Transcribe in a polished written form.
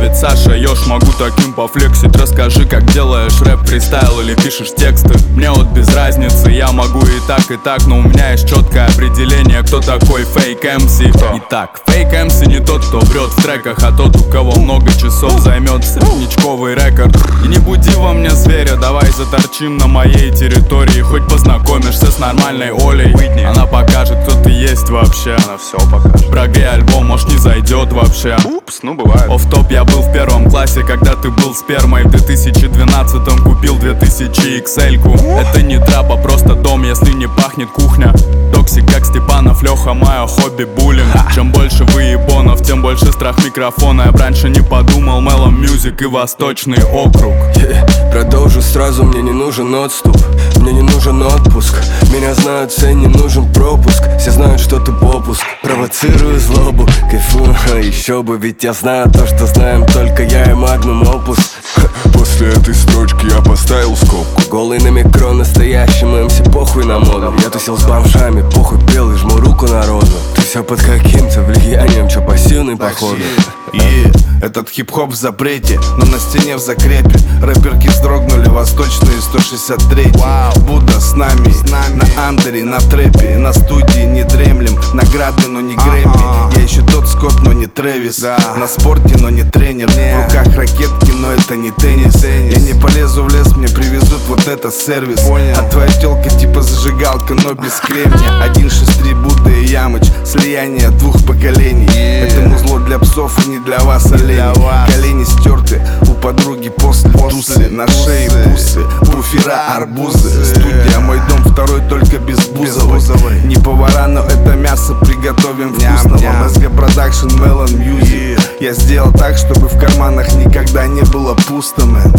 ведь Саша Ёж, могу таким пофлексить. Расскажи, как делаешь рэп, фристайл или пишешь тексты. Мне вот без разницы, я могу и так, но у меня есть четкое определение, кто такой фейк MC. Итак, фейк MC не тот, кто врет в треках, а тот, у кого много часов займет среднячковый рекорд. И не буди во мне зверя, давай заторчим на моей территории. Хоть познакомишься с нормальной Олей, она покажет, кто ты есть вообще. Она все покажет. Прогрей альбом, может не зайдет вообще. Упс, ну бывает. Офф-топ, я был в первом классе, когда ты был спермой. В 2012-м купил 2000 XL-ку. Это не трап, а просто дом, если не пахнет кухня. Токсик, как Степанов, Леха, мое хобби буллинг. Чем больше выебонов, тем больше страх микрофона. Я б раньше не подумал, Мелом Мьюзик и Восточный округ. Продолжу сразу, мне не нужен отступ, мне не нужен отпуск. Меня знают, все, не нужен пропуск. Все знают, что ты попуск. Провоцирую злобу, кайфую, еще бы. Ведь я знаю то, что знаем только я и Магнум Опус. После этой строчки я поставил скобку. Голый на микро, настоящим МС, похуй на моду. Я тусил с бомжами, похуй белый, жму руку народу. Ты все под каким-то влиянием, чё пассивный походу. Этот хип-хоп в запрете, но на стене в закрепе. Рэперки вздрогнули, восточные 163. Будда с нами, на андере, на трэпе. На студии не дремлем, награды, но не Грэмми. Я еще тот Скотт, но не Трэвис. На спорте, но не тренер. В руках ракетки, но это не теннис. Я не полезу в лес, мне привезут вот это сервис. А твоя тёлка типа зажигалка, но без кремния. 163 Будда и Ямыч, слияние двух поколений. Это музло для псов и не для вас, олени. Колени стерты у подруги после тусы. На шее бусы, буфера, арбузы. Студия, мой дом второй, только без Бузовой. Не повара, но это мясо приготовим вкусного. МСГ Продакшн, Мелон Мьюзик. Я сделал так, чтобы в карманах никогда не было пусто, мэн.